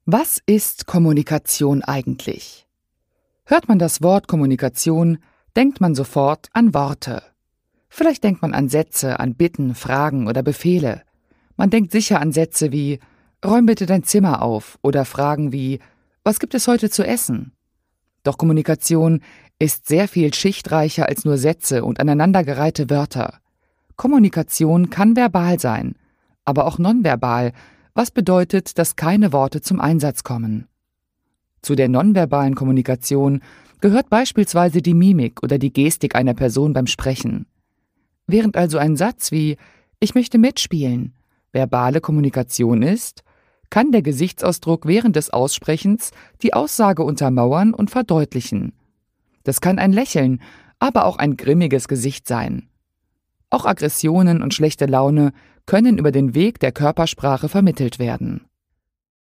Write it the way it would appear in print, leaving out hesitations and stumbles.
Was ist Kommunikation eigentlich? Hört man das Wort Kommunikation, denkt man sofort an Worte. Vielleicht denkt man an Sätze, an Bitten, Fragen oder Befehle. Man denkt sicher an Sätze wie »Räum bitte dein Zimmer auf« oder Fragen wie »Was gibt es heute zu essen?« Doch Kommunikation ist sehr viel schichtreicher als nur Sätze und aneinandergereihte Wörter. Kommunikation kann verbal sein, aber auch nonverbal, was bedeutet, dass keine Worte zum Einsatz kommen. Zu der nonverbalen Kommunikation gehört beispielsweise die Mimik oder die Gestik einer Person beim Sprechen. Während also ein Satz wie »Ich möchte mitspielen« verbale Kommunikation ist, kann der Gesichtsausdruck während des Aussprechens die Aussage untermauern und verdeutlichen. Das kann ein Lächeln, aber auch ein grimmiges Gesicht sein. Auch Aggressionen und schlechte Laune können über den Weg der Körpersprache vermittelt werden.